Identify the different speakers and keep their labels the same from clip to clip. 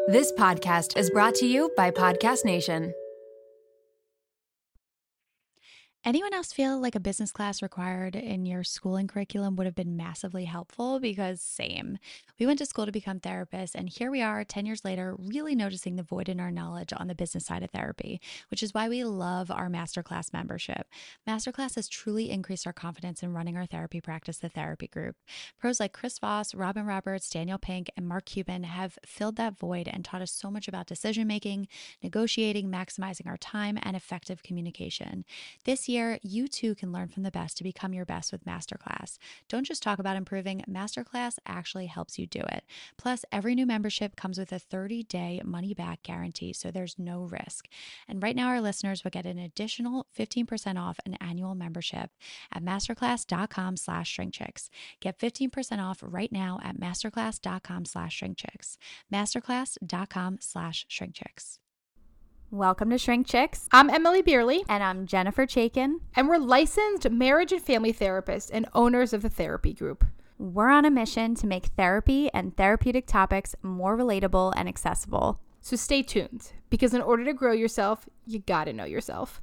Speaker 1: This podcast is brought to you by Podcast Nation.
Speaker 2: Anyone else feel like a business class required in your schooling curriculum would have been massively helpful? Because same. We went to school to become therapists, and here we are 10 years later, really noticing the void in our knowledge on the business side of therapy, which is why we love our Masterclass membership. Masterclass has truly increased our confidence in running our therapy practice, The Therapy Group. Pros like Chris Voss, Robin Roberts, Daniel Pink, and Mark Cuban have filled that void and taught us so much about decision-making, negotiating, maximizing our time, and effective communication. This year, you too can learn from the best to become your best with Masterclass. Don't just talk about improving, Masterclass actually helps you do it. Plus, every new membership comes with a 30-day money-back guarantee, so there's no risk. And right now, our listeners will get an additional 15% off an annual membership at masterclass.com/shrinkchicks. Get 15% off right now at masterclass.com/shrinkchicks. masterclass.com/shrinkchicks.
Speaker 3: Welcome to Shrink Chicks.
Speaker 4: I'm Emily Beerley.
Speaker 3: And I'm Jennifer Chaikin.
Speaker 4: And we're licensed marriage and family therapists and owners of the Therapy Group.
Speaker 3: We're on a mission to make therapy and therapeutic topics more relatable and accessible.
Speaker 4: So stay tuned, because in order to grow yourself, you gotta know yourself.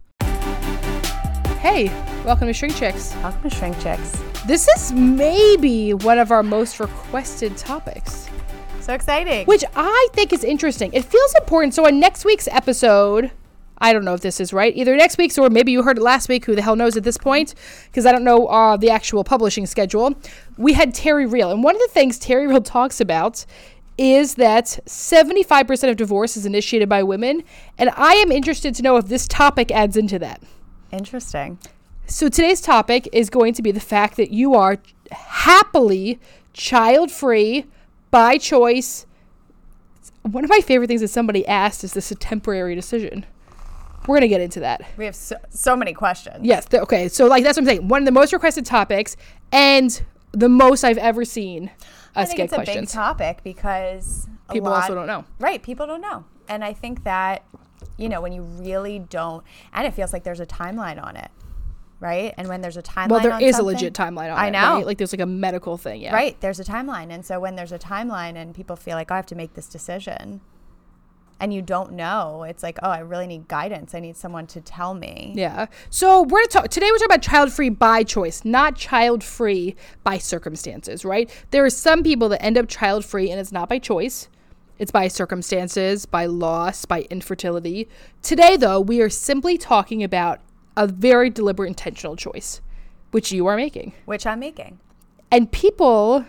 Speaker 4: Hey, welcome to Shrink Chicks.
Speaker 3: Welcome to Shrink Chicks.
Speaker 4: This is maybe one of our most requested topics.
Speaker 3: So exciting.
Speaker 4: Which I think is interesting. It feels important. So in next week's episode, I don't know if this is right, either next week's or maybe you heard it last week, who the hell knows at this point, because I don't know the actual publishing schedule. We had Terry Real. And one of the things Terry Real talks about is that 75% of divorce is initiated by women. And I am interested to know if this topic adds into that.
Speaker 3: Interesting.
Speaker 4: So today's topic is going to be the fact that you are happily child-free by choice. One of my favorite things that somebody asked is this a temporary decision? We're going to get into that.
Speaker 3: We have so many questions.
Speaker 4: Yes. Okay. So like that's what I'm saying. One of the most requested topics and the most I've ever seen us get questions.
Speaker 3: I think it's a big topic because
Speaker 4: people also don't know.
Speaker 3: Right. People don't know. And I think that, you know, when you really don't, and it feels like there's a timeline on it. Right. And when there's a timeline,
Speaker 4: well, there is a legit timeline on it.
Speaker 3: I know.
Speaker 4: Right? Like there's like a medical thing. Yeah.
Speaker 3: Right. There's a timeline. And so when there's a timeline and people feel like, oh, I have to make this decision and you don't know, it's like, oh, I really need guidance. I need someone to tell me.
Speaker 4: Yeah. So we're going to talk today. We're talking about child-free by choice, not child-free by circumstances. Right. There are some people that end up child-free and it's not by choice. It's by circumstances, by loss, by infertility. Today, though, we are simply talking about a very deliberate, intentional choice, which you are making.
Speaker 3: Which I'm making. And
Speaker 4: people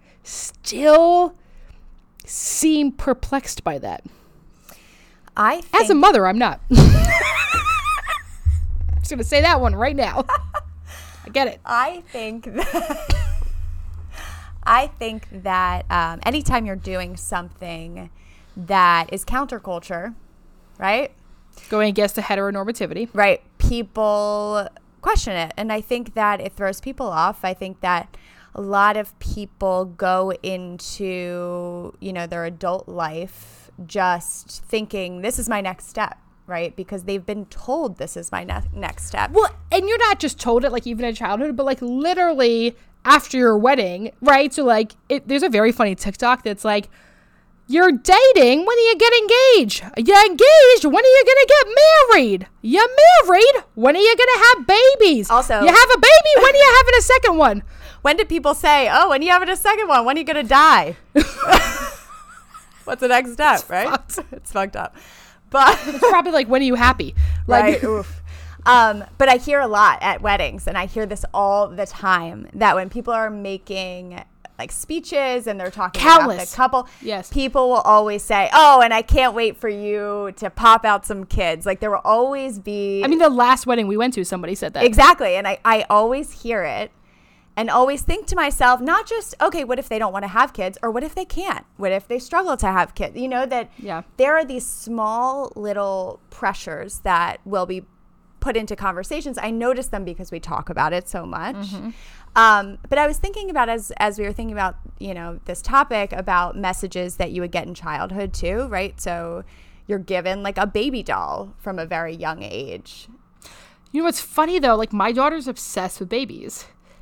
Speaker 4: still seem perplexed by that. As a mother, I'm not. I'm just going to say that one right now. I get it.
Speaker 3: I think that anytime you're doing something that is counterculture, right?
Speaker 4: Going against the heteronormativity.
Speaker 3: Right. People question it. And I think that it throws people off. I think that a lot of people go into, you know, their adult life just thinking this is my next step, right? Because they've been told this is my next step.
Speaker 4: Well, and you're not just told it like even in childhood, but like literally after your wedding, right? So like there's a very funny TikTok that's like, you're dating, when do you get engaged? You're engaged, when are you going to get married? You're married, when are you going to have babies?
Speaker 3: Also,
Speaker 4: you have a baby, when are you having a second one?
Speaker 3: When did people say, oh, when are you having a second one? When are you going to die? What's the next step, right? It's fucked up. But
Speaker 4: it's probably like, when are you happy? Like,
Speaker 3: right, oof. But I hear a lot at weddings, and I hear this all the time, that when people are making like speeches and they're talking about the couple,
Speaker 4: yes,
Speaker 3: people will always say, oh, and I can't wait for you to pop out some kids. Like there will always be.
Speaker 4: I mean, the last wedding we went to, somebody said that.
Speaker 3: Exactly. And I always hear it and always think to myself, not just, okay, what if they don't want to have kids, or what if they can't? What if they struggle to have kids? You know, that there are these small little pressures that will be put into conversations. I notice them because we talk about it so much. Mm-hmm. But I was thinking about, as we were thinking about, you know, this topic about messages that you would get in childhood too, right? So you're given like a baby doll from a very young age.
Speaker 4: You know what's funny though? Like my daughter's obsessed with babies.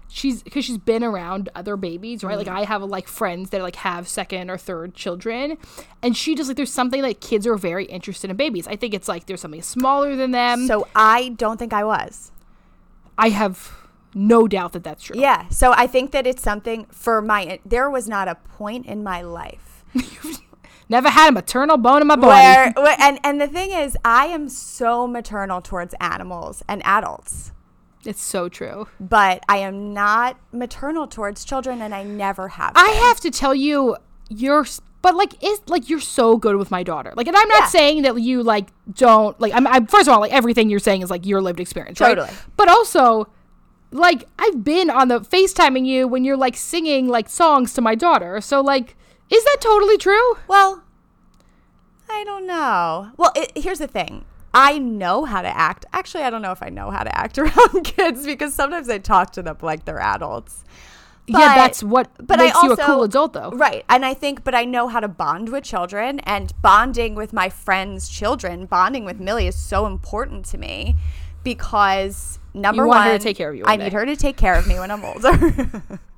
Speaker 4: because she's been around other babies, right? Like, I have like friends that like have second or third children, and she just like, there's something like kids are very interested in babies. I think it's like there's something smaller than them.
Speaker 3: So I don't think I was.
Speaker 4: I have no doubt that that's true.
Speaker 3: Yeah. So I think that it's something there was not a point in my life.
Speaker 4: Never had a maternal bone in my body.
Speaker 3: And the thing is, I am so maternal towards animals and adults.
Speaker 4: It's so true.
Speaker 3: But I am not maternal towards children, and I never have
Speaker 4: I
Speaker 3: been.
Speaker 4: have to tell you, you're so good with my daughter. Like, and I'm not saying that you like don't like. I'm first of all, like, everything you're saying is like your lived experience, right?
Speaker 3: Totally.
Speaker 4: But also, like, I've been on the FaceTiming you when you're like singing like songs to my daughter. So like, is that totally true?
Speaker 3: Well, I don't know. Well, here's the thing. I know how to act. Actually, I don't know if I know how to act around kids, because sometimes I talk to them like they're adults. But,
Speaker 4: yeah, that's what makes you a cool adult, though.
Speaker 3: Right. And but I know how to bond with children, and bonding with my friends' children, bonding with Millie is so important to me, because number one,
Speaker 4: her to take care of you.
Speaker 3: I need her to take care of me when I'm older.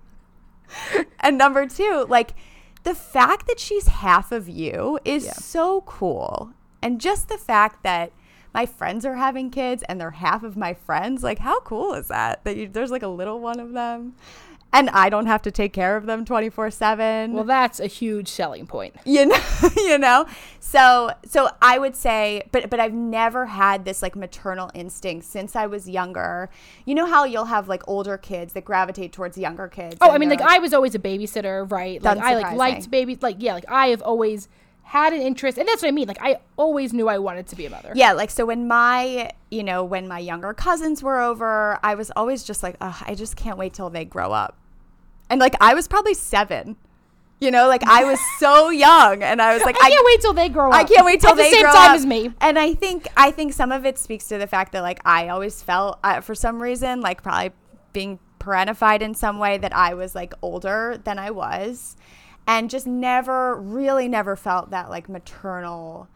Speaker 3: And number two, like, the fact that she's half of you is so cool. And just the fact that my friends are having kids and they're half of my friends, like, how cool is that? There's like a little one of them, and I don't have to take care of them 24/7.
Speaker 4: Well, that's a huge selling point.
Speaker 3: You know? So I would say, but I've never had this like maternal instinct since I was younger. You know how you'll have like older kids that gravitate towards younger kids?
Speaker 4: Oh, I mean, like, I was always a babysitter, right? Like, I like liked babies. Like, yeah, like, I have always had an interest, and that's what I mean. Like, I always knew I wanted to be a mother.
Speaker 3: Yeah, like, so when my younger cousins were over, I was always just like, I just can't wait till they grow up. And like, I was probably 7, like, I was so young, and I was like,
Speaker 4: I can't wait till they grow up.
Speaker 3: I can't wait till they grow up.
Speaker 4: At the same time as me.
Speaker 3: And I think some of it speaks to the fact that, like, I always felt, for some reason, like, probably being parentified in some way, that I was like older than I was. And just never felt that like maternal,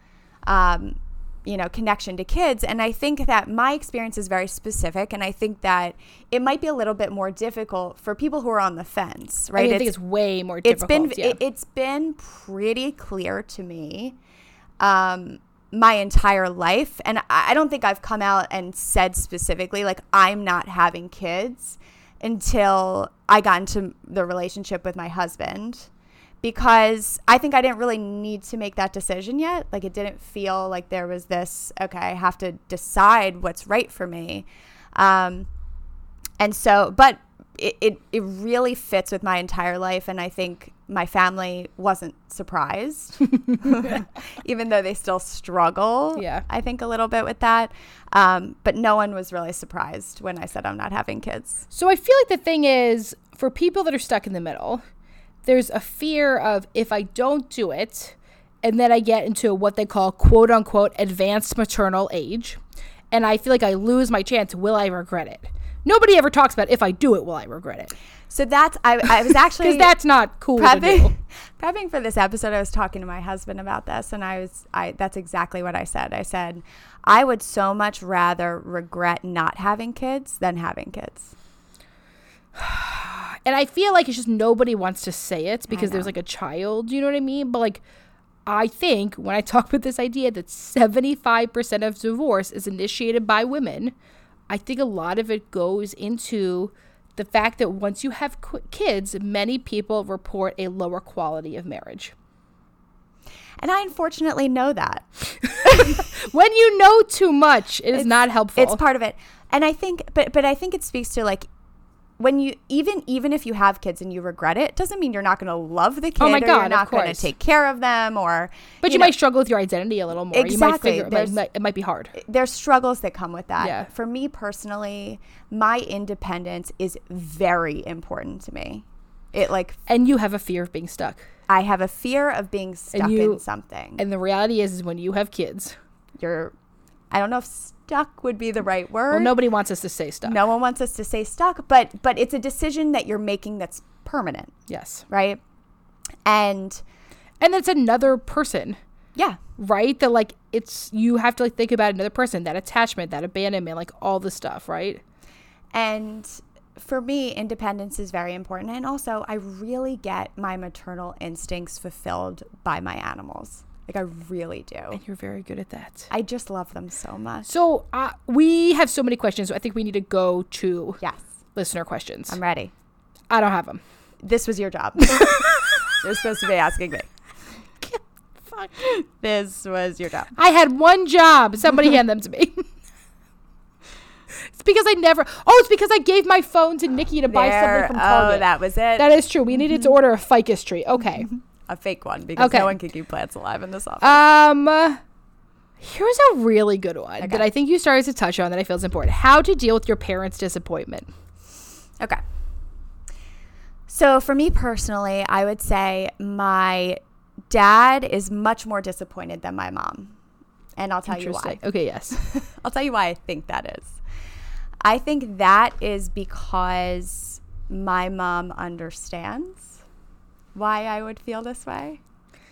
Speaker 3: connection to kids. And I think that my experience is very specific. And I think that it might be a little bit more difficult for people who are on the fence, right?
Speaker 4: I think it's way more difficult.
Speaker 3: It's been pretty clear to me my entire life. And I don't think I've come out and said specifically, like, I'm not having kids until I got into the relationship with my husband. Because I think I didn't really need to make that decision yet. Like, it didn't feel like there was this, okay, I have to decide what's right for me. And so, but it really fits with my entire life. And I think my family wasn't surprised, even though they still struggle, I think, a little bit with that. But no one was really surprised when I said I'm not having kids.
Speaker 4: So I feel like the thing is, for people that are stuck in the middle, there's a fear of, if I don't do it, and then I get into what they call, quote unquote, advanced maternal age, and I feel like I lose my chance, will I regret it? Nobody ever talks about, if I do it, will I regret it?
Speaker 3: So that's, I was actually,
Speaker 4: because that's not cool to do.
Speaker 3: Prepping for this episode, I was talking to my husband about this, and that's exactly what I said. I said, I would so much rather regret not having kids than having kids.
Speaker 4: And I feel like it's just nobody wants to say it because there's like a child, you know what I mean? But like, I think when I talk about this idea that 75% of divorce is initiated by women, I think a lot of it goes into the fact that once you have kids, many people report a lower quality of marriage.
Speaker 3: And I unfortunately know that.
Speaker 4: When you know too much, it is not helpful.
Speaker 3: It's part of it. And I think, but I think it speaks to, like, when you, even if you have kids and you regret it, doesn't mean you're not going to love the kid.
Speaker 4: Oh my God,
Speaker 3: or you're not going to take care of them, or.
Speaker 4: But you might struggle with your identity a little more.
Speaker 3: Exactly.
Speaker 4: You might figure it might be hard.
Speaker 3: There's struggles that come with that.
Speaker 4: Yeah.
Speaker 3: For me personally, my independence is very important to me.
Speaker 4: And you have a fear of being stuck.
Speaker 3: I have a fear of being stuck in something.
Speaker 4: And the reality is when you have kids,
Speaker 3: I don't know if stuck would be the right word.
Speaker 4: Well, nobody wants us to say stuck.
Speaker 3: No one wants us to say stuck, but it's a decision that you're making that's permanent.
Speaker 4: Yes.
Speaker 3: Right? And
Speaker 4: it's another person.
Speaker 3: Yeah.
Speaker 4: Right? That, like, you have to, like, think about another person, that attachment, that abandonment, like, all the stuff, right?
Speaker 3: And for me, independence is very important. And also, I really get my maternal instincts fulfilled by my animals. Like, I really do.
Speaker 4: And you're very good at that.
Speaker 3: I just love them so much.
Speaker 4: So we have so many questions. So I think we need to go to listener questions.
Speaker 3: I'm ready.
Speaker 4: I don't have them.
Speaker 3: This was your job. You're supposed to be asking me.
Speaker 4: Fuck.
Speaker 3: This was your job.
Speaker 4: I had one job. Somebody hand them to me. It's because it's because I gave my phone to Nikki to buy something from Target.
Speaker 3: Oh, that was it?
Speaker 4: That is true. We needed to order a ficus tree. Okay.
Speaker 3: A fake one, because no one can keep plants alive in this office.
Speaker 4: Here's a really good one that I think you started to touch on that I feel is important. How to deal with your parents' disappointment.
Speaker 3: Okay. So for me personally, I would say my dad is much more disappointed than my mom. And I'll tell you why.
Speaker 4: Okay, yes.
Speaker 3: I'll tell you why I think that is. I think that is because my mom understands why I would feel this way.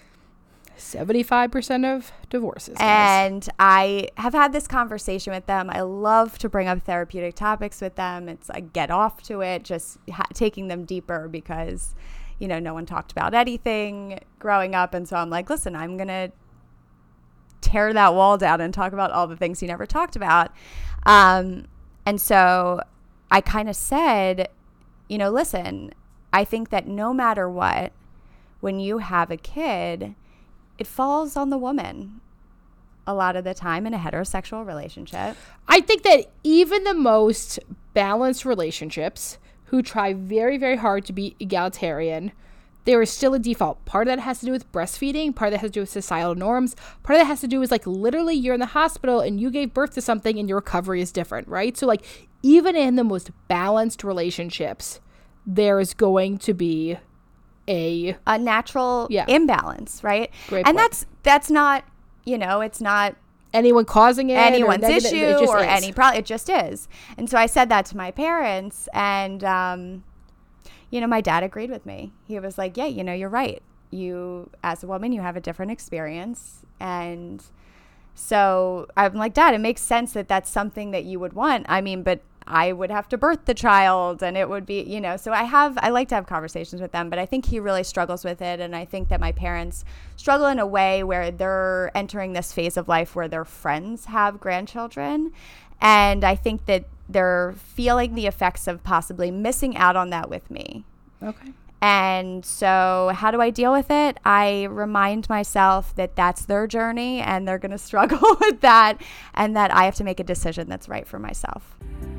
Speaker 4: 75% of divorces.
Speaker 3: And I have had this conversation with them. I love to bring up therapeutic topics with them. It's like, get off to it, just taking them deeper because, no one talked about anything growing up. And so I'm like, listen, I'm going to tear that wall down and talk about all the things you never talked about. And so I kind of said, listen, I think that no matter what, when you have a kid, it falls on the woman a lot of the time in a heterosexual relationship.
Speaker 4: I think that even the most balanced relationships who try very, very hard to be egalitarian, there is still a default. Part of that has to do with breastfeeding. Part of that has to do with societal norms. Part of that has to do with literally you're in the hospital and you gave birth to something and your recovery is different, right? So even in the most balanced relationships, there is going to be a
Speaker 3: natural imbalance, right?
Speaker 4: Great
Speaker 3: and
Speaker 4: point.
Speaker 3: that's not, it's not
Speaker 4: anyone causing it,
Speaker 3: anyone's issue or
Speaker 4: is.
Speaker 3: any problem. It just is. And so I said that to my parents, and my dad agreed with me. He was like, yeah, you're right. You, as a woman, you have a different experience. And so I'm like, Dad, it makes sense that that's something that you would want. I mean, but I would have to birth the child and it would be, so I like to have conversations with them, but I think he really struggles with it. And I think that my parents struggle in a way where they're entering this phase of life where their friends have grandchildren. And I think that they're feeling the effects of possibly missing out on that with me.
Speaker 4: Okay.
Speaker 3: And so how do I deal with it? I remind myself that that's their journey and they're going to struggle with that, and that I have to make a decision that's right for myself.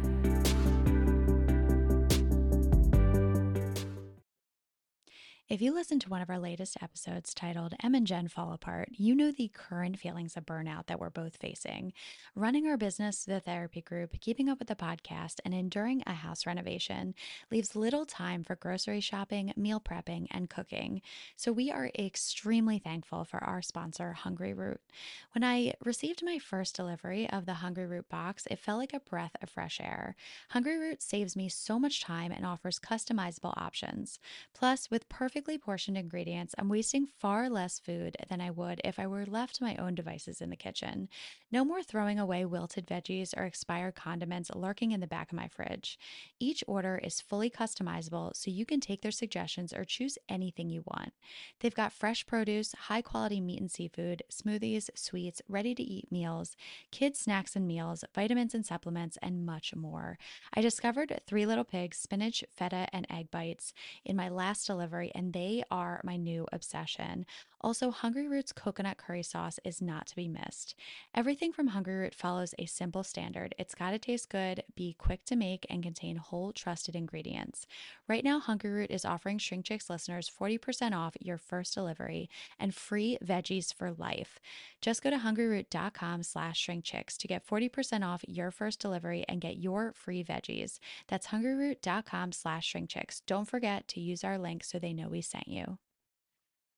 Speaker 2: If you listened to one of our latest episodes titled Em and Jen Fall Apart, you know the current feelings of burnout that we're both facing. Running our business, the therapy group, keeping up with the podcast, and enduring a house renovation leaves little time for grocery shopping, meal prepping, and cooking. So we are extremely thankful for our sponsor, Hungryroot. When I received my first delivery of the Hungryroot box, it felt like a breath of fresh air. Hungryroot saves me so much time and offers customizable options. Plus, with perfectly portioned ingredients, I'm wasting far less food than I would if I were left to my own devices in the kitchen. No more throwing away wilted veggies or expired condiments lurking in the back of my fridge. Each order is fully customizable, so you can take their suggestions or choose anything you want. They've got fresh produce, high quality meat and seafood, smoothies, sweets, ready to eat meals, kids snacks and meals, vitamins and supplements, and much more. I discovered Three Little Pigs, spinach, feta, and egg bites in my last delivery, and they are my new obsession. Also, Hungryroot's coconut curry sauce is not to be missed. Everything from Hungryroot follows a simple standard. It's got to taste good, be quick to make, and contain whole, trusted ingredients. Right now, Hungryroot is offering Shrink Chicks listeners 40% off your first delivery and free veggies for life. Just go to hungryroot.com/shrinkchicks to get 40% off your first delivery and get your free veggies. That's hungryroot.com/shrinkchicks. Don't forget to use our link so they know we sent you.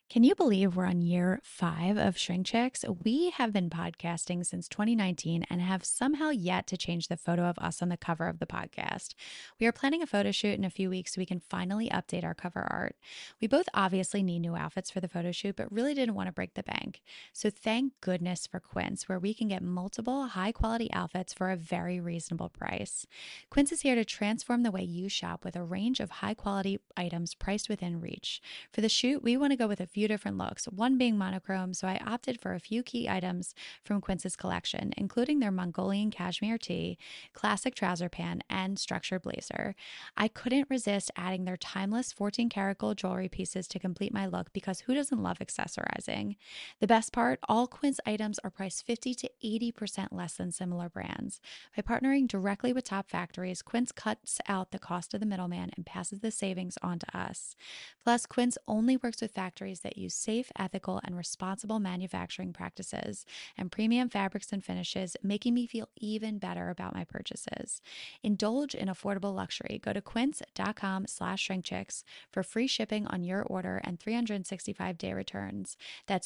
Speaker 2: Can you believe we're on year 5 of Shrink Chicks? We have been podcasting since 2019 and have somehow yet to change the photo of us on the cover of the podcast. We are planning a photo shoot in a few weeks so we can finally update our cover art. We both obviously need new outfits for the photo shoot, but really didn't want to break the bank. So thank goodness for Quince, where we can get multiple high-quality outfits for a very reasonable price. Quince is here to transform the way you shop with a range of high-quality items priced within reach. For the shoot, we want to go with a few different looks, one being monochrome, so I opted for a few key items from Quince's collection, including their Mongolian cashmere tee, classic trouser pant, and structured blazer. I couldn't resist adding their timeless 14-karat gold jewelry pieces to complete my look because who doesn't love accessorizing? The best part, all Quince items are priced 50 to 80% less than similar brands. By partnering directly with top factories, Quince cuts out the cost of the middleman and passes the savings on to us. Plus, Quince only works with factories that use safe, ethical, and responsible manufacturing practices and premium fabrics and finishes, making me feel even better about my purchases. Indulge in affordable luxury. Go to quince.com/shrinkchicks for free shipping on your order and 365-day returns. That's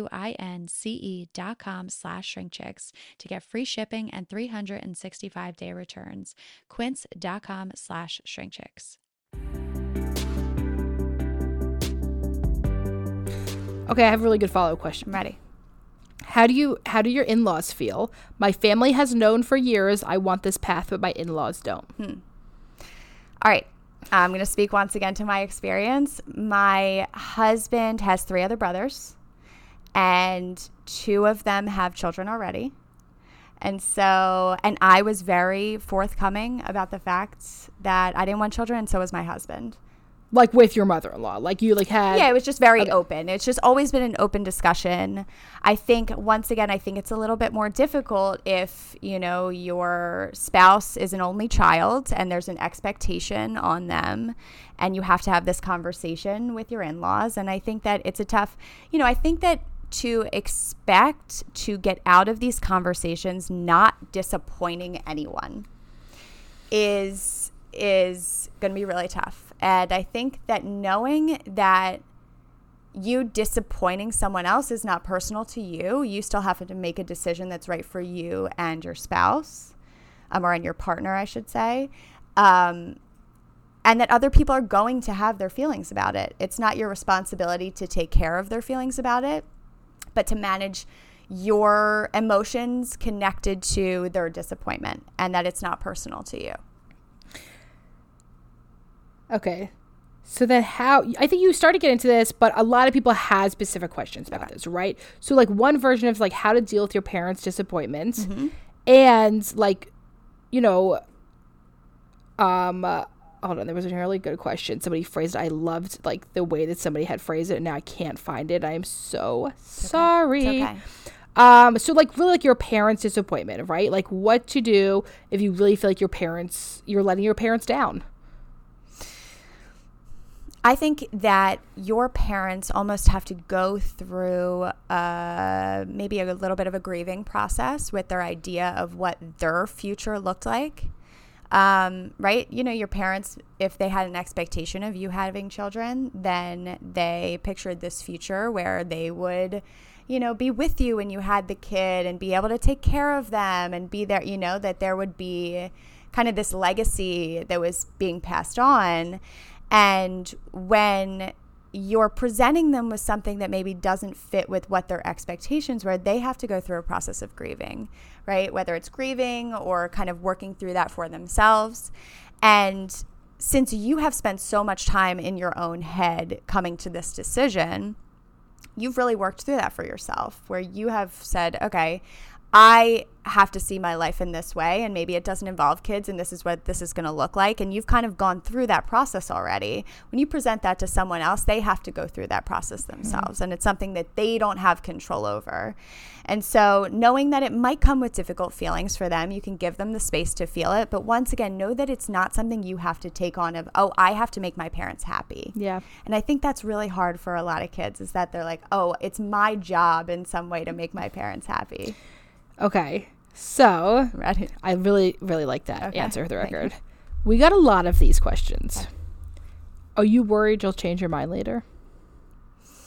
Speaker 2: QUINCE.com/shrinkchicks to get free shipping and 365-day returns. Quince.com/shrinkchicks.
Speaker 4: Okay, I have a really good follow-up question.
Speaker 3: I'm ready.
Speaker 4: How do your in-laws feel? My family has known for years I want this path, but my in-laws don't.
Speaker 3: All right. I'm going to speak once again to my experience. My husband has 3 other brothers, and 2 of them have children already. And I was very forthcoming about the fact that I didn't want children, and so was my husband.
Speaker 4: Like with your mother-in-law, like you had.
Speaker 3: Yeah, it was just very open. It's just always been an open discussion. I think once again, it's a little bit more difficult if, your spouse is an only child and there's an expectation on them and you have to have this conversation with your in-laws. And I think that it's a tough, I think that to expect to get out of these conversations not disappointing anyone is going to be really tough. And I think that knowing that you disappointing someone else is not personal to you, you still have to make a decision that's right for you and your spouse, or and your partner, I should say, and that other people are going to have their feelings about it. It's not your responsibility to take care of their feelings about it, but to manage your emotions connected to their disappointment, and that it's not personal to you.
Speaker 4: Okay. So then I think you started to get into this, but a lot of people had specific questions about this, right? So like one version of like how to deal with your parents' disappointments and like, hold on, there was a really good question. Somebody phrased it. I loved like the way that somebody had phrased it, and now I can't find it. I am so sorry.
Speaker 3: It's okay.
Speaker 4: So like really like your parents' disappointment, right? Like what to do if you really feel like you're letting your parents down.
Speaker 3: I think that your parents almost have to go through maybe a little bit of a grieving process with their idea of what their future looked like, right? Your parents, if they had an expectation of you having children, then they pictured this future where they would, be with you when you had the kid and be able to take care of them and be there, that there would be kind of this legacy that was being passed on. And when you're presenting them with something that maybe doesn't fit with what their expectations were, they have to go through a process of grieving, right? Whether it's grieving or kind of working through that for themselves. And since you have spent so much time in your own head coming to this decision, you've really worked through that for yourself, where you have said, okay, I have to see my life in this way, and maybe it doesn't involve kids, and this is what this is going to look like. And you've kind of gone through that process already. When you present that to someone else, they have to go through that process themselves, and it's something that they don't have control over. And so knowing that it might come with difficult feelings for them, you can give them the space to feel it. But once again, know that it's not something you have to take on of, oh, I have to make my parents happy.
Speaker 4: Yeah.
Speaker 3: And I think that's really hard for a lot of kids, is that they're like, oh, it's my job in some way to make my parents happy.
Speaker 4: Okay, so
Speaker 3: Ready.
Speaker 4: I really, really like that answer for the record. We got a lot of these questions. Okay. Are you worried you'll change your mind later?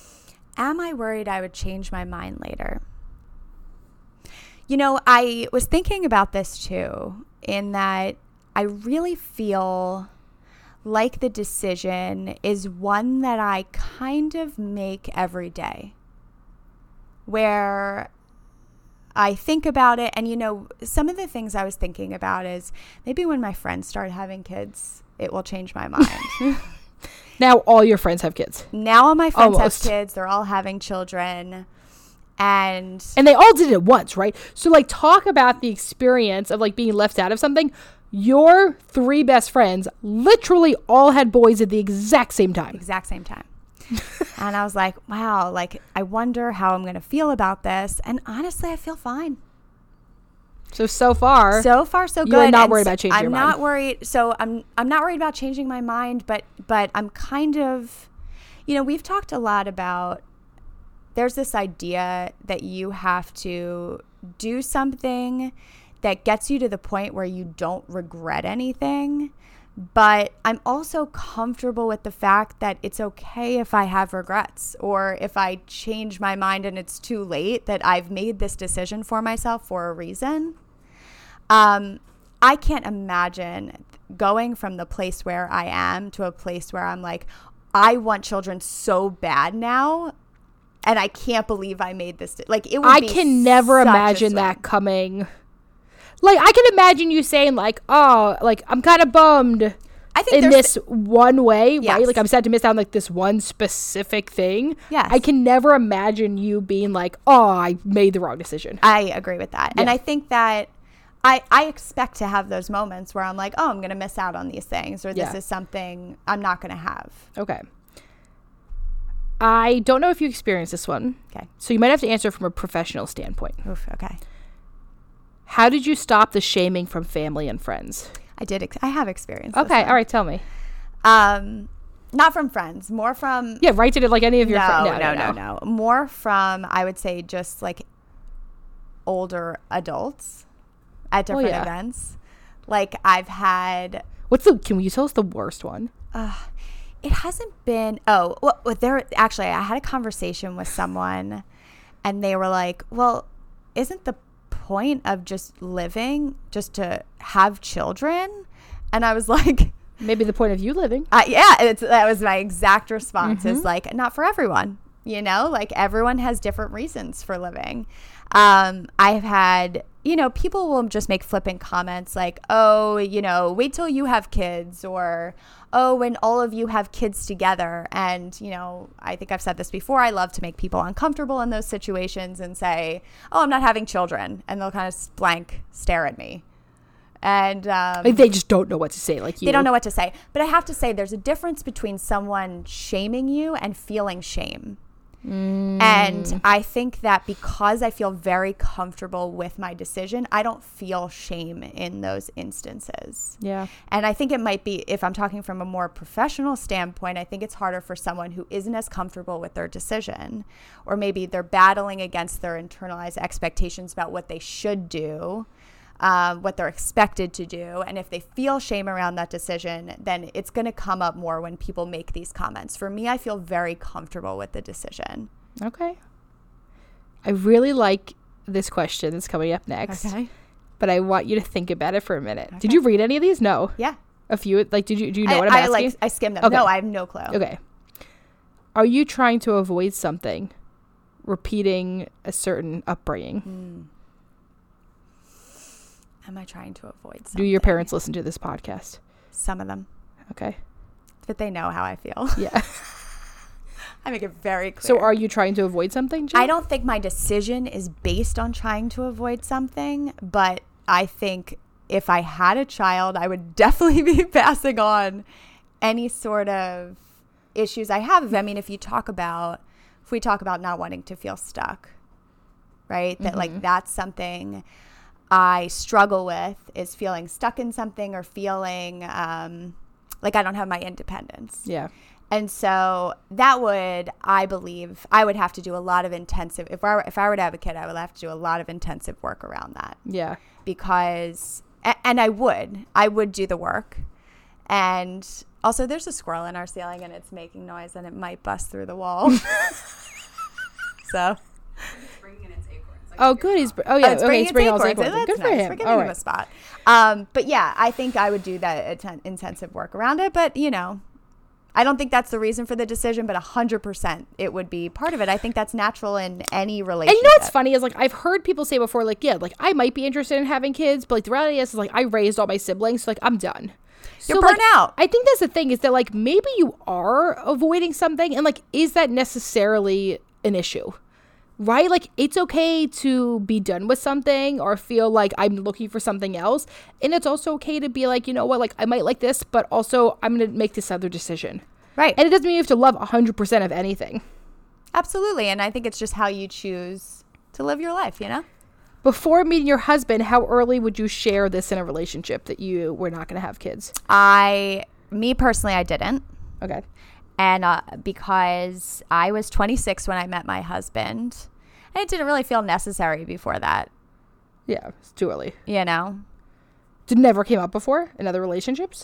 Speaker 3: am I worried I would change my mind later? You know, I was thinking about this too, in that I really feel like the decision is one that I kind of make every day, where I think about it. And, you know, some of the things I was thinking about is maybe when my friends start having kids, it will change my mind.
Speaker 4: Now all your friends have kids.
Speaker 3: Now all my friends
Speaker 4: Almost.
Speaker 3: have kids. They're all having children. And
Speaker 4: they all did it once, right? So, like, talk about the experience of, like, being left out of something. Your 3 best friends literally all had boys at the exact same time.
Speaker 3: And I was like, wow, like, I wonder how I'm going to feel about this. And honestly, I feel fine.
Speaker 4: So far, so good.
Speaker 3: You're
Speaker 4: not worried about changing your mind.
Speaker 3: I'm not worried. So I'm not worried about changing my mind, but I'm kind of, you know, we've talked a lot about, there's this idea that you have to do something that gets you to the point where you don't regret anything. But I'm also comfortable with the fact that it's okay if I have regrets, or if I change my mind and it's too late, that I've made this decision for myself for a reason. I can't imagine going from the place where I am to a place where I'm like, I want children so bad now, and I can't believe I made this. Like, it would
Speaker 4: I can never imagine that coming. Like, I can imagine you saying, like, oh, like, I'm kind of bummed I think in this one way, yes. Right? Like, I'm sad to miss out on, like, this one specific thing.
Speaker 3: Yes.
Speaker 4: I can never imagine you being like, oh, I made the wrong decision.
Speaker 3: I agree with that. Yeah. And I think that I expect to have those moments where I'm like, oh, I'm going to miss out on these things, or this is something I'm not going to have.
Speaker 4: Okay. I don't know if you experienced this one.
Speaker 3: Okay.
Speaker 4: So you might have to answer from a professional standpoint.
Speaker 3: Oof, okay.
Speaker 4: How did you stop the shaming from family and friends?
Speaker 3: I have experienced
Speaker 4: this one. All right, tell me.
Speaker 3: Not from friends, more from...
Speaker 4: Yeah, right, did it like any of your friends?
Speaker 3: No. More from, I would say, just like older adults at different events. Like, I've had...
Speaker 4: Can you tell us the worst one?
Speaker 3: It hasn't been... I had a conversation with someone, and they were like, well, isn't the point of just living just to have children? And I was like...
Speaker 4: Maybe the point of you living.
Speaker 3: That was my exact response. Is like, not for everyone, you know, like, everyone has different reasons for living. I've had, you know, people will just make flippant comments like, oh, you know, wait till you have kids, or, oh, when all of you have kids together. And, you know, I think I've said this before, I love to make people uncomfortable in those situations and say, oh, I'm not having children. And they'll kind of blank stare at me. And
Speaker 4: like, they just don't know what to say. Like,
Speaker 3: they don't know what to say. But I have to say, there's a difference between someone shaming you and feeling shame. And I think that because I feel very comfortable with my decision, I don't feel shame in those instances.
Speaker 4: Yeah.
Speaker 3: And I think it might be, if I'm talking from a more professional standpoint, I think it's harder for someone who isn't as comfortable with their decision, or maybe they're battling against their internalized expectations about what they should do, what they're expected to do. And if they feel shame around that decision, then it's going to come up more when people make these comments. For me, I feel very comfortable with the decision.
Speaker 4: Okay. I really like this question that's coming up next.
Speaker 3: Okay.
Speaker 4: But I want you to think about it for a minute. Okay. Did you read any of these? No.
Speaker 3: Yeah.
Speaker 4: A few? Like, do you know what I'm asking?
Speaker 3: I skimmed them. Okay. No, I have no clue.
Speaker 4: Okay. Are you trying to avoid something? Repeating a certain upbringing?
Speaker 3: Am I trying to avoid something?
Speaker 4: Do your parents listen to this podcast?
Speaker 3: Some of them.
Speaker 4: Okay.
Speaker 3: But they know how I feel.
Speaker 4: Yeah.
Speaker 3: I make it very clear.
Speaker 4: So are you trying to avoid something, Jen?
Speaker 3: I don't think my decision is based on trying to avoid something, but I think if I had a child, I would definitely be passing on any sort of issues I have. I mean, if we talk about not wanting to feel stuck, right? That like, that's something I struggle with, is feeling stuck in something, or feeling like I don't have my independence.
Speaker 4: Yeah.
Speaker 3: And so that would, I believe, I would have to do a lot of intensive, if I were to have a kid, I would have to do a lot of intensive work around that.
Speaker 4: Yeah.
Speaker 3: Because, and I would do the work. And also, there's a squirrel in our ceiling and it's making noise and it might bust through the wall. So.
Speaker 4: Oh, good. He's okay. He's bringing all his acorns.
Speaker 3: That's
Speaker 4: Good
Speaker 3: nice.
Speaker 4: for him.
Speaker 3: We're giving him a spot. But yeah, I think I would do that intensive work around it. But I don't think that's the reason for the decision. But 100%, it would be part of it. I think that's natural in any relationship.
Speaker 4: And you know what's funny is like I've heard people say before, like I might be interested in having kids, but like the reality is like I raised all my siblings, so like I'm done.
Speaker 3: You're burnt out.
Speaker 4: I think that's the thing is that like maybe you are avoiding something, and like is that necessarily an issue? Right? Like, it's okay to be done with something or feel like I'm looking for something else. And it's also okay to be like, you know what? Like, I might like this, but also I'm going to make this other decision.
Speaker 3: Right.
Speaker 4: And it doesn't mean you have to love 100% of anything.
Speaker 3: Absolutely. And I think it's just how you choose to live your life,
Speaker 4: Before meeting your husband, how early would you share this in a relationship that you were not going to have kids?
Speaker 3: Me personally, I didn't.
Speaker 4: Okay.
Speaker 3: And because I was 26 when I met my husband, and it didn't really feel necessary before that.
Speaker 4: Yeah, it's too early.
Speaker 3: You know?
Speaker 4: It never came up before in other relationships?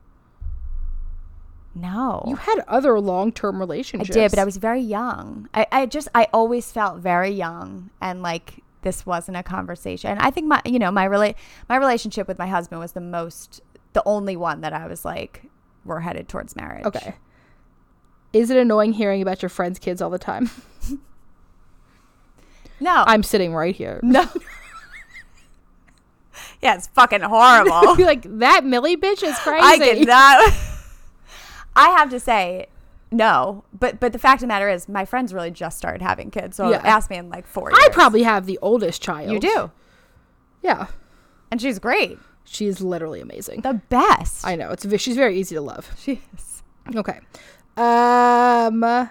Speaker 3: No.
Speaker 4: You had other long-term relationships.
Speaker 3: I did, but I was very young. I always felt very young, and like this wasn't a conversation. And I think my relationship with my husband was the only one that I was like, we're headed towards marriage.
Speaker 4: Okay. Is it annoying hearing about your friends' kids all the time?
Speaker 3: No.
Speaker 4: I'm sitting right here.
Speaker 3: No. Yeah, it's fucking horrible.
Speaker 4: You're like, that Millie bitch is crazy.
Speaker 3: I get that. I have to say, no. But the fact of the matter is, my friends really just started having kids. So ask me in like 4 years.
Speaker 4: I probably have the oldest child.
Speaker 3: You do?
Speaker 4: Yeah.
Speaker 3: And she's great.
Speaker 4: She's literally amazing.
Speaker 3: The best.
Speaker 4: I know. She's very easy to love.
Speaker 3: She is.
Speaker 4: Okay. I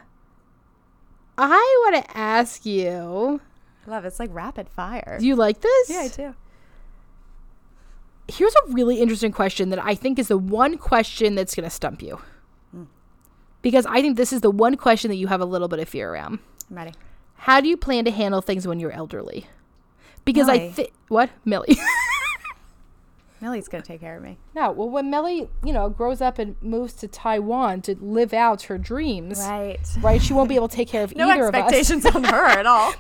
Speaker 4: want to ask you.
Speaker 3: I love it. It's like rapid fire.
Speaker 4: Do you like this?
Speaker 3: Yeah, I do.
Speaker 4: Here's a really interesting question that I think is the one question that's going to stump you. Because I think this is the one question that you have a little bit of fear around.
Speaker 3: I'm ready.
Speaker 4: How do you plan to handle things when you're elderly? Because
Speaker 3: Millie.
Speaker 4: I think... What? Millie.
Speaker 3: Millie's going to take care of me.
Speaker 4: No, well, when Millie, grows up and moves to Taiwan to live out her dreams, right? She won't be able to take care of either of us.
Speaker 3: No expectations on her at all.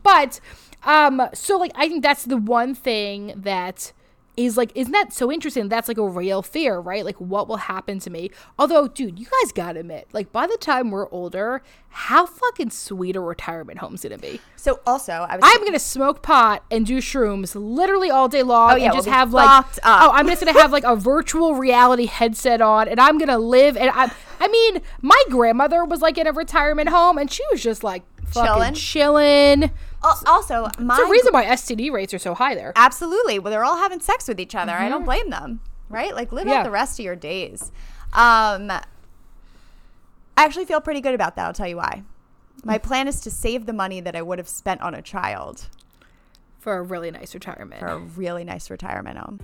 Speaker 4: So like, I think that's the one thing that is like, isn't that so interesting? That's like a real fear, right? Like, what will happen to me? Although, dude, you guys gotta admit, like, by the time we're older, how fucking sweet a retirement home's gonna be.
Speaker 3: So also,
Speaker 4: I'm gonna smoke pot and do shrooms literally all day long.
Speaker 3: Oh yeah,
Speaker 4: and just
Speaker 3: we'll
Speaker 4: have I'm just gonna have like a virtual reality headset on, and I'm gonna live. And I mean, my grandmother was like in a retirement home, and she was just like fucking chilling.
Speaker 3: Also,
Speaker 4: it's the reason why STD rates are so high there.
Speaker 3: Absolutely. Well, they're all having sex with each other. I don't blame them, right? Like, live out the rest of your days. I actually feel pretty good about that. I'll tell you why. My plan is to save the money that I would have spent on a child.
Speaker 4: For a really nice retirement.
Speaker 3: For a really nice retirement home.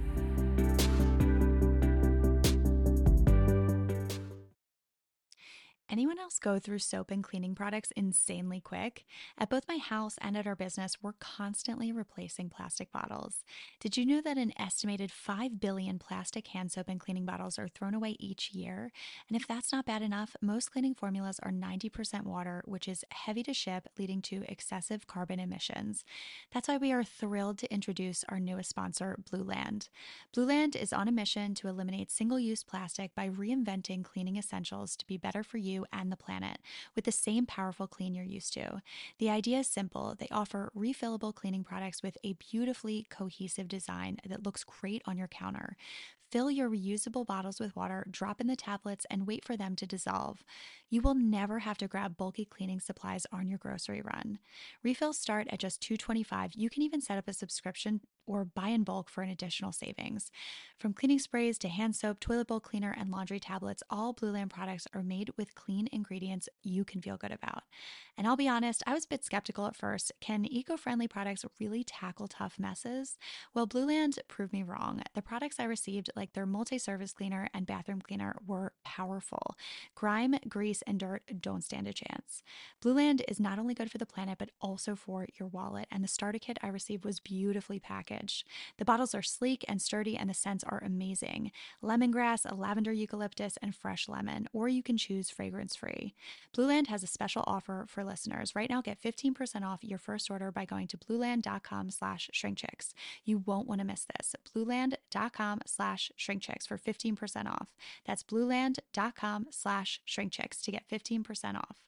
Speaker 2: Anyone else go through soap and cleaning products insanely quick? At both my house and at our business, we're constantly replacing plastic bottles. Did you know that an estimated 5 billion plastic hand soap and cleaning bottles are thrown away each year? And if that's not bad enough, most cleaning formulas are 90% water, which is heavy to ship, leading to excessive carbon emissions. That's why we are thrilled to introduce our newest sponsor, Blueland. Blueland is on a mission to eliminate single-use plastic by reinventing cleaning essentials to be better for you and the planet with the same powerful clean you're used to. The idea is simple. They offer refillable cleaning products with a beautifully cohesive design that looks great on your counter. Fill your reusable bottles with water, drop in the tablets, and wait for them to dissolve. You will never have to grab bulky cleaning supplies on your grocery run. Refills start at just $2.25. You can even set up a subscription or buy in bulk for an additional savings. From cleaning sprays to hand soap, toilet bowl cleaner, and laundry tablets, all Blueland products are made with clean ingredients you can feel good about. And I'll be honest, I was a bit skeptical at first. Can eco-friendly products really tackle tough messes? Well, Blueland proved me wrong. The products I received, like their multi-surface cleaner and bathroom cleaner, were powerful. Grime, grease, ice and dirt don't stand a chance. Blueland is not only good for the planet, but also for your wallet. And the starter kit I received was beautifully packaged. The bottles are sleek and sturdy, and the scents are amazing. Lemongrass, lavender eucalyptus, and fresh lemon. Or you can choose fragrance-free. Blueland has a special offer for listeners. Right now, get 15% off your first order by going to blueland.com/shrinkchicks. You won't want to miss this. blueland.com/shrinkchicks for 15% off. That's blueland.com/shrinkchicks to get 15% off.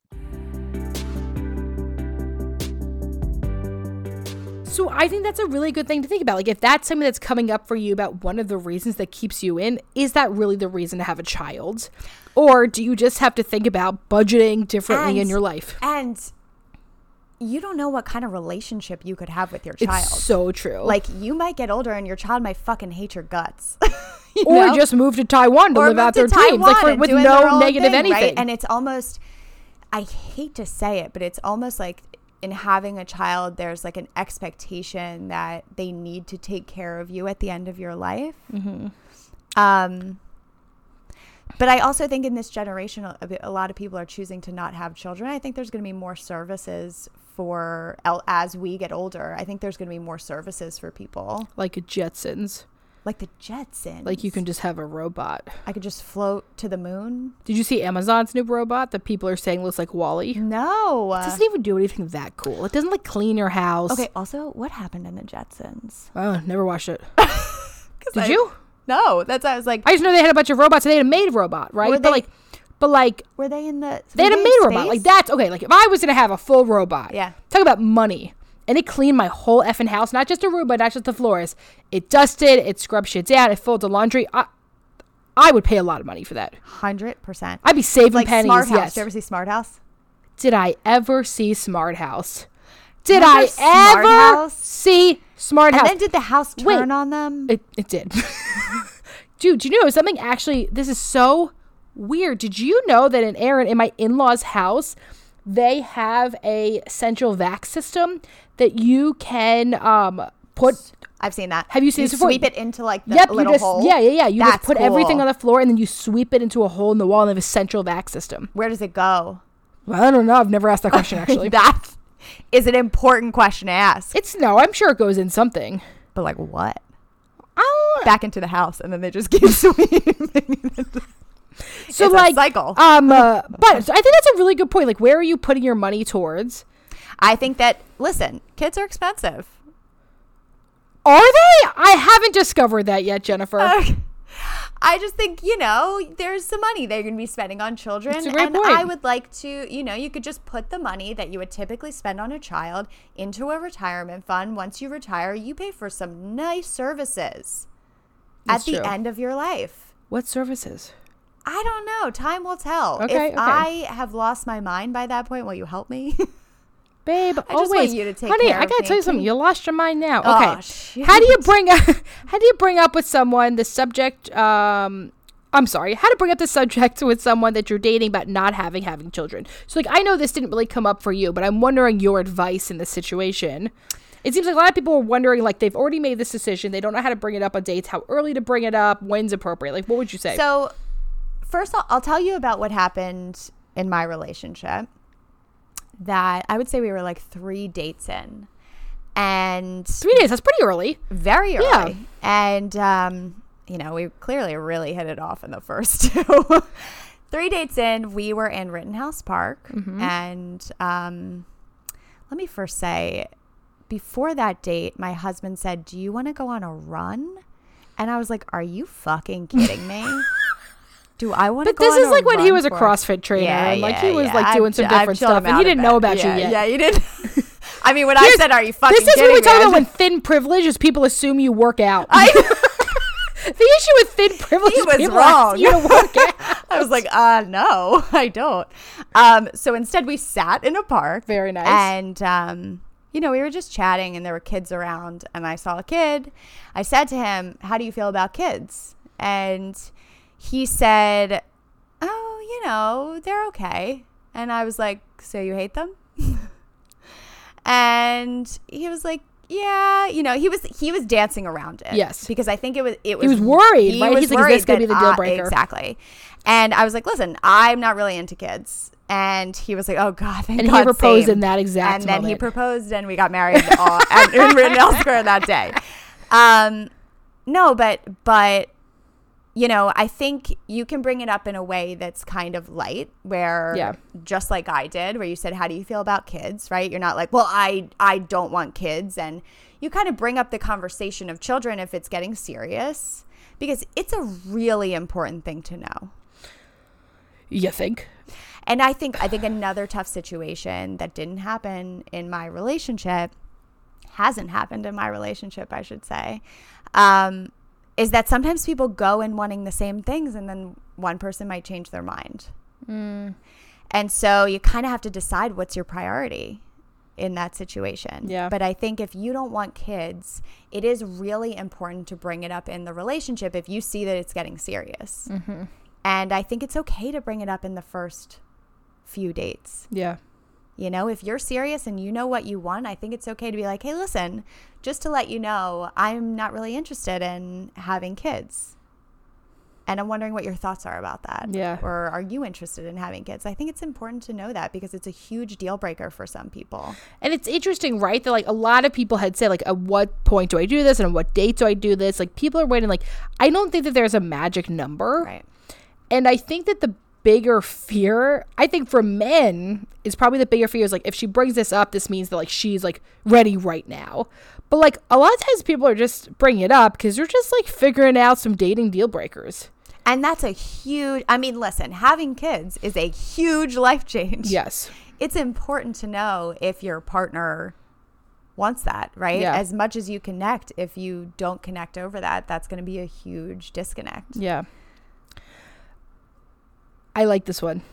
Speaker 4: So I think that's a really good thing to think about. Like, if that's something that's coming up for you about one of the reasons that keeps you in, is that really the reason to have a child? Or do you just have to think about budgeting differently in your life?
Speaker 3: And you don't know what kind of relationship you could have with your child.
Speaker 4: It's so true.
Speaker 3: Like, you might get older and your child might fucking hate your guts.
Speaker 4: Or just move to Taiwan to live out their dreams, like with no negative anything. Right?
Speaker 3: And it's almost, I hate to say it, but it's almost like in having a child, there's like an expectation that they need to take care of you at the end of your life. Mm-hmm. But I also think in this generation, a lot of people are choosing to not have children. I think there's going to be more services for, as we get older, I think there's going to be more services for people.
Speaker 4: Like Jetsons.
Speaker 3: Like the Jetsons.
Speaker 4: Like you can just have a robot.
Speaker 3: I could just float to the moon.
Speaker 4: Did you see Amazon's new robot that people are saying looks like WALL-E?
Speaker 3: No.
Speaker 4: It doesn't even do anything that cool. It doesn't like clean your house.
Speaker 3: Okay, also, what happened in the Jetsons?
Speaker 4: Oh, never watched it. Did you?
Speaker 3: No, that's why I was like.
Speaker 4: I just know they had a bunch of robots and they had a maid robot, right? But like
Speaker 3: were they in the?
Speaker 4: They had a maid robot. Like that's okay. Like if I was gonna have a full robot,
Speaker 3: yeah.
Speaker 4: Talk about money. And it cleaned my whole effing house, not just a room, but not just the floors. It dusted, it scrubbed shit down, it folded laundry. I would pay a lot of money for that.
Speaker 3: 100%.
Speaker 4: I'd be saving
Speaker 3: like
Speaker 4: pennies.
Speaker 3: Smart House.
Speaker 4: Yes.
Speaker 3: Did you ever see Smart House?
Speaker 4: Did I ever see Smart House? Did I ever see Smart House?
Speaker 3: And then did the house turn on them?
Speaker 4: It did. Dude, do you know something actually, this is so weird. Did you know that in my in-laws' house, they have a central vac system that you can put.
Speaker 3: I've seen that.
Speaker 4: Have you seen this before?
Speaker 3: Sweep it into like the little hole.
Speaker 4: Yeah. You just put everything on the floor and then you sweep it into a hole in the wall and they have a central vac system.
Speaker 3: Where does it go?
Speaker 4: Well, I don't know. I've never asked that question actually.
Speaker 3: That is an important question to ask.
Speaker 4: I'm sure it goes in something.
Speaker 3: But like what?
Speaker 4: Oh.
Speaker 3: Back into the house and then they just keep sweeping.
Speaker 4: So
Speaker 3: it's
Speaker 4: like
Speaker 3: a cycle.
Speaker 4: But I think that's a really good point. Like, where are you putting your money towards?
Speaker 3: I think that, listen, kids are expensive.
Speaker 4: Are they? I haven't discovered that yet, Jennifer.
Speaker 3: I just think, there's some money they're going to be spending on children.
Speaker 4: That's a great point.
Speaker 3: I would like to, you could just put the money that you would typically spend on a child into a retirement fund. Once you retire, you pay for some nice services at the end of your life.
Speaker 4: What services?
Speaker 3: I don't know. Time will tell.
Speaker 4: Okay,
Speaker 3: I have lost my mind by that point, will you help me?
Speaker 4: Babe,
Speaker 3: I just want you to take
Speaker 4: honey,
Speaker 3: care
Speaker 4: I gotta
Speaker 3: of
Speaker 4: tell you
Speaker 3: me.
Speaker 4: something. You lost your mind now.
Speaker 3: Oh,
Speaker 4: okay.
Speaker 3: shit.
Speaker 4: How do you bring up with someone the subject how to bring up the subject with someone that you're dating about not having children? So like I know this didn't really come up for you, but I'm wondering your advice in this situation. It seems like a lot of people are wondering, like, they've already made this decision. They don't know how to bring it up on dates, how early to bring it up, when's appropriate. Like, what would you say?
Speaker 3: So first, I'll tell you about what happened in my relationship. That I would say we were like 3 dates in. And
Speaker 4: 3 days, that's pretty early.
Speaker 3: Very early.
Speaker 4: Yeah.
Speaker 3: And, we clearly really hit it off in the first 2. 3 dates in, we were in Rittenhouse Park. Mm-hmm. And let me first say, before that date, my husband said, "Do you want to go on a run?" And I was like, "Are you fucking kidding me?" Do I want to go on a run?
Speaker 4: But this is like when he was a CrossFit trainer. And like he was like doing some different stuff. And he didn't know about you yet.
Speaker 3: Yeah, you didn't. I mean, when I said, "Are you fucking kidding me?"
Speaker 4: This is what we talk about when thin privilege is people assume you work out. The issue with thin privilege is people ask you to work out.
Speaker 3: I was like, no, I don't. So instead we sat in a park.
Speaker 4: Very nice.
Speaker 3: And, we were just chatting and there were kids around and I saw a kid. I said to him, "How do you feel about kids?" And he said, "Oh, they're okay." And I was like, "So you hate them?" And he was like, yeah, he was dancing around it.
Speaker 4: Yes.
Speaker 3: Because I think it was
Speaker 4: he was worried, right? He's like, is this going to be the deal breaker?
Speaker 3: Exactly. And I was like, listen, I'm not really into kids. And he was like, oh, God, thank God.
Speaker 4: And he proposed in that exact moment.
Speaker 3: And then he proposed and we got married in Rindell Square that day. No, but I think you can bring it up in a way that's kind of light, where just like I did, where you said, how do you feel about kids, right? You're not like, well, I don't want kids. And you kind of bring up the conversation of children if it's getting serious, because it's a really important thing to know.
Speaker 4: You think?
Speaker 3: And I think another tough situation that didn't happen in my relationship, hasn't happened in my relationship, I should say, is that sometimes people go in wanting the same things and then one person might change their mind. And so you kind of have to decide what's your priority in that situation.
Speaker 4: Yeah.
Speaker 3: But I think if you don't want kids, it is really important to bring it up in the relationship if you see that it's getting serious.
Speaker 4: Mm-hmm.
Speaker 3: And I think it's okay to bring it up in the first few dates.
Speaker 4: Yeah.
Speaker 3: If you're serious and you know what you want, I think it's okay to be like, hey, listen, just to let you know, I'm not really interested in having kids. And I'm wondering what your thoughts are about that.
Speaker 4: Yeah.
Speaker 3: Or are you interested in having kids? I think it's important to know that because it's a huge deal breaker for some people.
Speaker 4: And it's interesting, right? That like a lot of people had said, like, at what point do I do this? And at what date do I do this? Like, people are waiting. Like, I don't think that there's a magic number.
Speaker 3: Right.
Speaker 4: And I think that the bigger fear, I think for men, is probably the bigger fear is like, if she brings this up, this means that like she's like ready right now. But like a lot of times people are just bringing it up because they're just like figuring out some dating deal breakers.
Speaker 3: And that's a huge, listen, having kids is a huge life change.
Speaker 4: Yes.
Speaker 3: It's important to know if your partner wants that, right?
Speaker 4: Yeah.
Speaker 3: As much as you connect, if you don't connect over that, that's going to be a huge disconnect.
Speaker 4: Yeah. I like this one.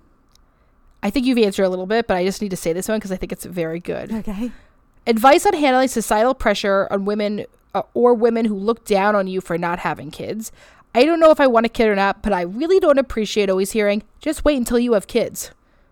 Speaker 4: I think you've answered a little bit, but I just need to say this one because I think it's very good.
Speaker 3: Okay.
Speaker 4: Advice on handling societal pressure on women or women who look down on you for not having kids. I don't know if I want a kid or not, but I really don't appreciate always hearing, just wait until you have kids.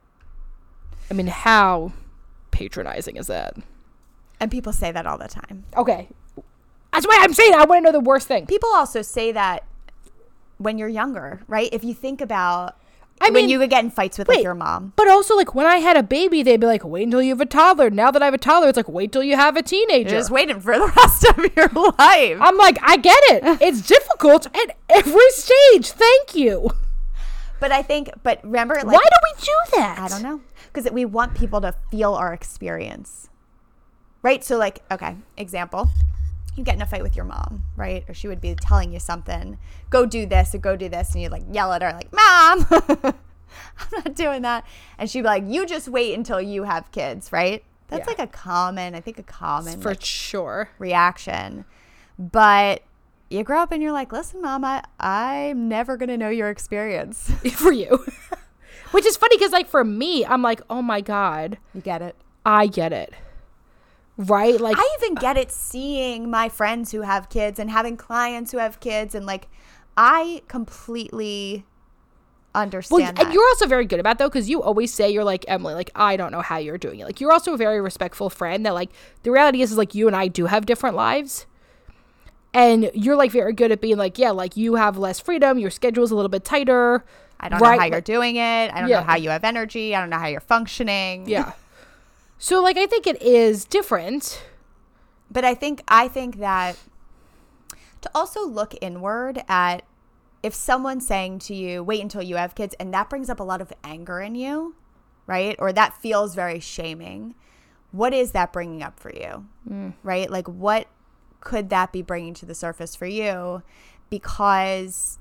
Speaker 4: I mean, how patronizing is that?
Speaker 3: And people say that all the time.
Speaker 4: Okay. That's why I'm saying I want to know the worst thing.
Speaker 3: People also say that when you're younger, right? If you think about when you would get in fights with like your mom.
Speaker 4: But also like when I had a baby, they'd be like, wait until you have a toddler. Now that I have a toddler, it's like, wait till you have a teenager.
Speaker 3: You're just waiting for the rest of your life.
Speaker 4: I'm like, I get it. It's difficult at every stage. Thank you.
Speaker 3: But remember, like,
Speaker 4: why do we do that?
Speaker 3: I don't know. Because we want people to feel our experience. Right? So like, okay, example. You get in a fight with your mom, right? Or she would be telling you something, go do this or go do this. And you'd like yell at her like, Mom, I'm not doing that. And she'd be like, you just wait until you have kids, right? That's like a common
Speaker 4: for sure
Speaker 3: reaction. But you grow up and you're like, listen, Mom, I'm never going to know your experience.
Speaker 4: For you. Which is funny because like for me, I'm like, oh my God.
Speaker 3: You get it.
Speaker 4: I get it. Right? Like
Speaker 3: I even get it seeing my friends who have kids and having clients who have kids, and like I completely understand that.
Speaker 4: And you're also very good about though, because you always say, you're like, Emily, like I don't know how you're doing it. Like you're also a very respectful friend that like the reality is like you and I do have different lives. And you're like very good at being like, yeah, like you have less freedom, your schedule's a little bit tighter.
Speaker 3: I don't know how you're doing it. I don't know how you have energy. I don't know how you're functioning.
Speaker 4: Yeah. So, like, I think it is different.
Speaker 3: But I think that to also look inward at if someone's saying to you, wait until you have kids, and that brings up a lot of anger in you, right? Or that feels very shaming. What is that bringing up for you, right? Like, what could that be bringing to the surface for you? Because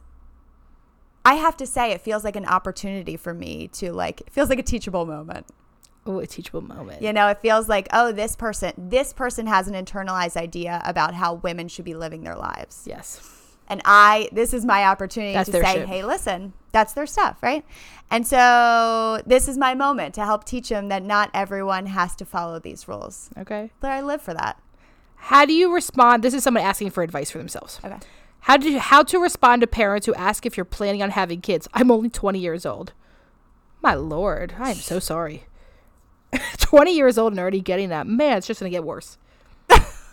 Speaker 3: I have to say, it feels like an opportunity for me to like, it feels like a teachable moment.
Speaker 4: Oh, a teachable moment.
Speaker 3: You know, it feels like, oh, this person has an internalized idea about how women should be living their lives.
Speaker 4: Yes.
Speaker 3: And this is my opportunity to say, shit. Hey, listen, that's their stuff, right? And so this is my moment to help teach them that not everyone has to follow these rules.
Speaker 4: Okay.
Speaker 3: But I live for that.
Speaker 4: How do you respond? This is someone asking for advice for themselves.
Speaker 3: Okay.
Speaker 4: How to respond to parents who ask if you're planning on having kids? I'm only 20 years old. My Lord, I am so sorry. 20 years old and already getting that. Man, it's just going to get worse.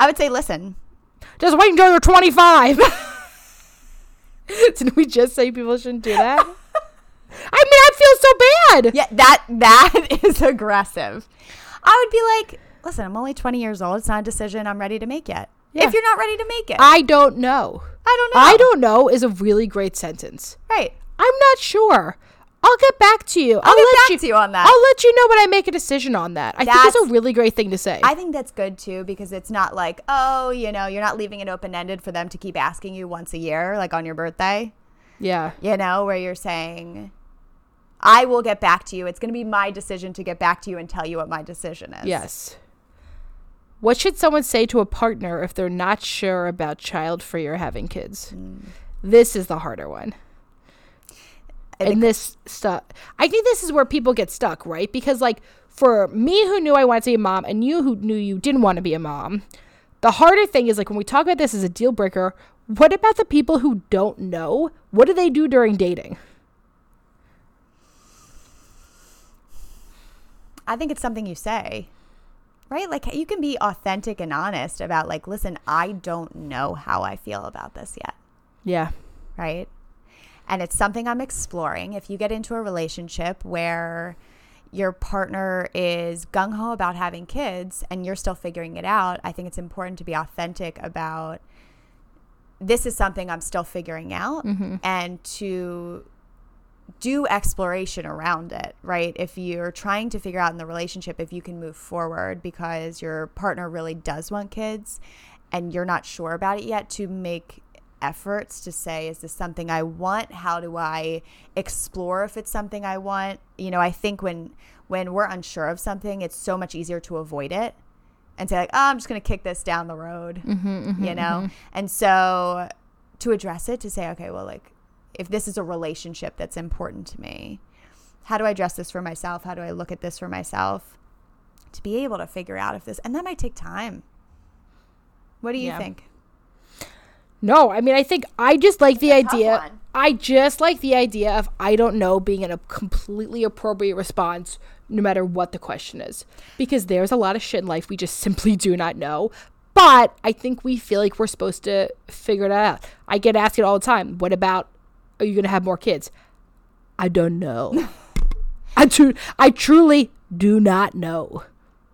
Speaker 3: I would say, listen.
Speaker 4: Just wait until you're 25. Didn't we just say people shouldn't do that? I mean, I feel so bad.
Speaker 3: Yeah, that is aggressive. I would be like, listen, I'm only 20 years old. It's not a decision I'm ready to make yet. Yeah. If you're not ready to make it.
Speaker 4: I don't know. I don't know is a really great sentence.
Speaker 3: Right.
Speaker 4: I'm not sure. I'll get back to you.
Speaker 3: I'll get back to you on that.
Speaker 4: I'll let you know when I make a decision on that. I think it's a really great thing to say.
Speaker 3: I think that's good too, because it's not like, oh, you're not leaving it open-ended for them to keep asking you once a year, like on your birthday.
Speaker 4: Yeah.
Speaker 3: Where you're saying, I will get back to you. It's going to be my decision to get back to you and tell you what my decision is.
Speaker 4: Yes. What should someone say to a partner if they're not sure about child-free or having kids? This is the harder one. And this stuff, I think this is where people get stuck, right? Because like for me who knew I wanted to be a mom and you who knew you didn't want to be a mom, the harder thing is like when we talk about this as a deal breaker, what about the people who don't know? What do they do during dating?
Speaker 3: I think it's something you say, right? Like you can be authentic and honest about like, listen, I don't know how I feel about this yet.
Speaker 4: Yeah.
Speaker 3: Right? And it's something I'm exploring. If you get into a relationship where your partner is gung-ho about having kids and you're still figuring it out, I think it's important to be authentic about this is something I'm still figuring out and to do exploration around it, right? If you're trying to figure out in the relationship if you can move forward because your partner really does want kids and you're not sure about it yet, to make efforts to say, is this something I want? How do I explore if it's something I want? I think when we're unsure of something, it's so much easier to avoid it and say like, oh, I'm just going to kick this down the road, And so to address it, to say, okay, well, like if this is a relationship that's important to me, how do I address this for myself? How do I look at this for myself? To be able to figure out if this, and that might take time. What do you think?
Speaker 4: No, I mean, I think I just like the idea. I just like the idea of I don't know being in a completely appropriate response no matter what the question is. Because there's a lot of shit in life we just simply do not know. But I think we feel like we're supposed to figure it out. I get asked it all the time. What about, are you going to have more kids? I don't know. I truly do not know.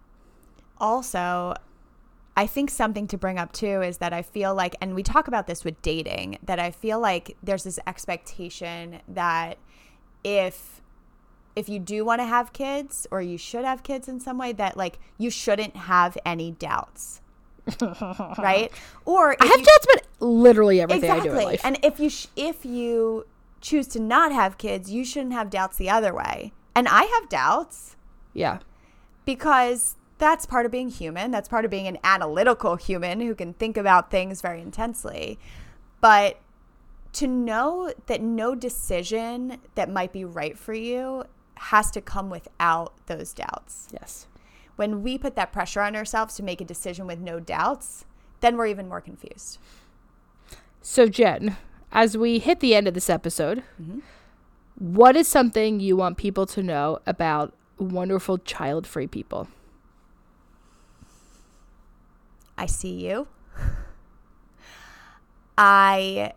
Speaker 3: Also, I think something to bring up too is that I feel like, and we talk about this with dating, that I feel like there's this expectation that if you do want to have kids or you should have kids in some way, that like you shouldn't have any doubts. Right? Or
Speaker 4: I have doubts about literally everything I do in life.
Speaker 3: And if you choose to not have kids, you shouldn't have doubts the other way. And I have doubts.
Speaker 4: Yeah.
Speaker 3: Because that's part of being human. That's part of being an analytical human who can think about things very intensely. But to know that no decision that might be right for you has to come without those doubts.
Speaker 4: Yes.
Speaker 3: When we put that pressure on ourselves to make a decision with no doubts, then we're even more confused.
Speaker 4: So, Jen, as we hit the end of this episode, what is something you want people to know about wonderful child-free people?
Speaker 3: I see you. I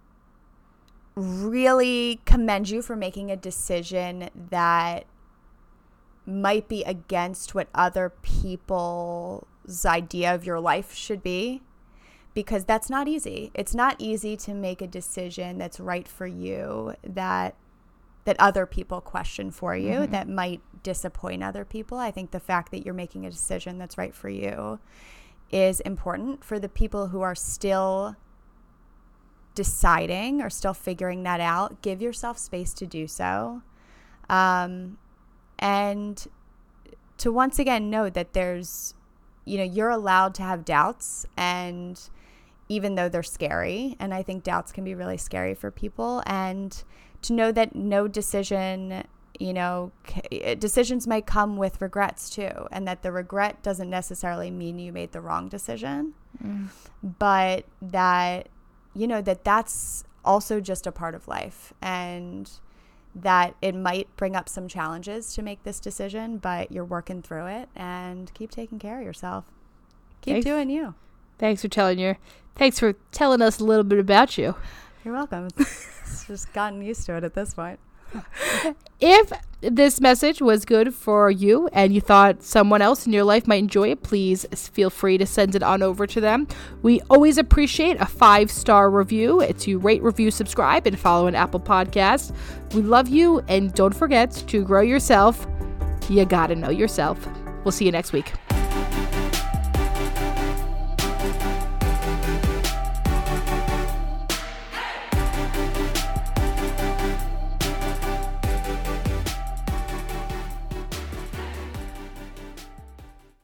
Speaker 3: really commend you for making a decision that might be against what other people's idea of your life should be, because that's not easy. It's not easy to make a decision that's right for you that other people question for you, that might disappoint other people. I think the fact that you're making a decision that's right for you is important. For the people who are still deciding or still figuring that out, give yourself space to do so. And to once again know that there's, you're allowed to have doubts, and even though they're scary, and I think doubts can be really scary for people, and to know that no decision, decisions might come with regrets too, and that the regret doesn't necessarily mean you made the wrong decision, but that, that's also just a part of life, and that it might bring up some challenges to make this decision, but you're working through it, and keep taking care of yourself. Keep doing you.
Speaker 4: Thanks for telling us a little bit about you.
Speaker 3: You're welcome. It's just gotten used to it at this point.
Speaker 4: If this message was good for you and you thought someone else in your life might enjoy it, please feel free to send it on over to them. We always appreciate a 5-star review. It's you rate, review, subscribe, and follow an Apple Podcast. We love you, and don't forget to grow yourself. You gotta know yourself. We'll see you next week.